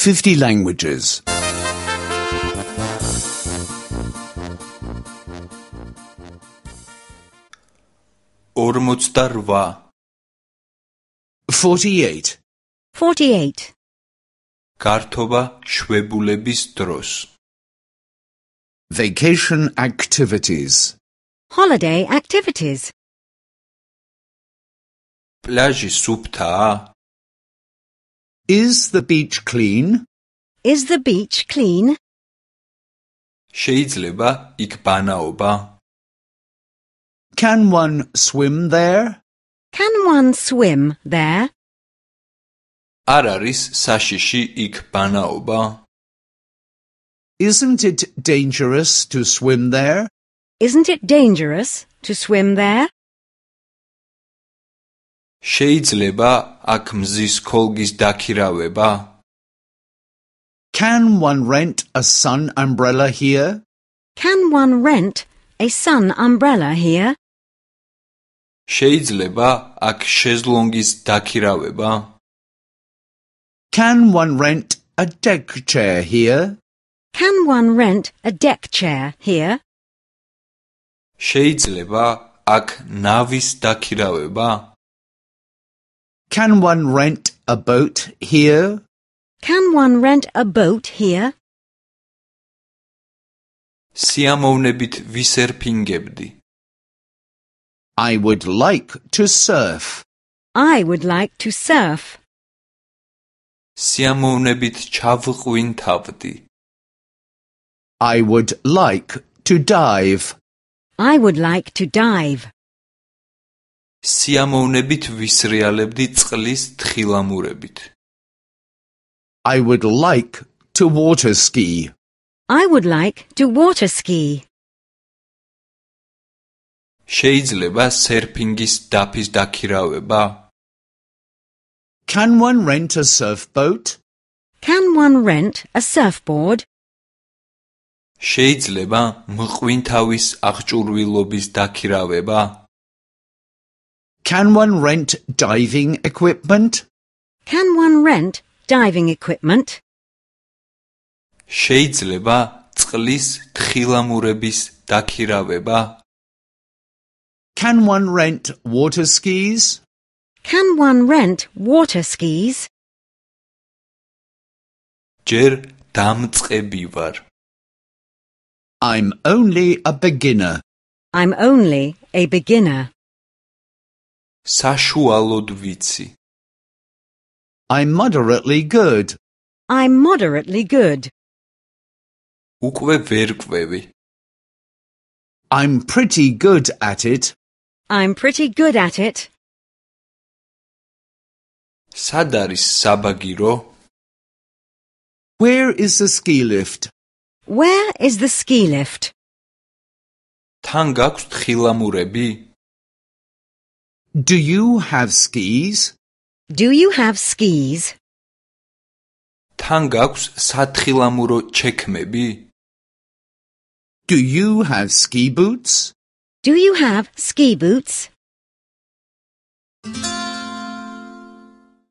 50 languages. 48. 48. გართობა შვებულების დროს. Vacation activities. Holiday activities. პლაჟი სუფთაა? Is the beach clean? Is the beach clean? შეიძლება იქ ბანაობა? Can one swim there? Can one swim there? არ არის საშიში იქ ბანაობა? Isn't it dangerous to swim there? Isn't it dangerous to swim there? შეიძლება აქ მზის ქოლგის დაქირავება? Can one rent a sun umbrella here? Can one rent a sun umbrella here? შეიძლება აქ შეზლონგის დაქირავება? Can one rent a deck chair here? Can one rent a deck chair here? შეიძლება აქ ნავის დაქირავება? Can one rent a boat here? Can one rent a boat here? სიამოვნებით ვისერფინგებდი. I would like to surf. I would like to surf. სიამოვნებით ჩავყვინთავდი. I would like to dive. I would like to dive. სიამოვნებით ვისრიალებდი წყლის თხილამურებით. I would like to water ski. I would like to water ski. შეიძლება სერფინგის დაფის დაქირავება? Can one rent a surfboat? Can one rent a surfboard? შეიძლება მღვინთავის აღჭურვილობის დაქირავება? Can one rent diving equipment? Can one rent diving equipment? შეიძლება წყლის თხილამურების დაქირავება? Can one rent water skis? Can one rent water skis? ჯერ დამწყები ვარ. I'm only a beginner. I'm only a beginner. საშუალოდ ვიცი. I'm moderately good. I'm moderately good. უკვე ვერ ყვევი. I'm pretty good at it. I'm pretty good at it. სად არის საბაგირო? Where is the ski lift? Where is the ski lift? თან გაქვს თხილამურები? Do you have skis? Do you have skis? თან გაქვს სათხილამურო ჩექმები? Do you have ski boots? Do you have ski boots?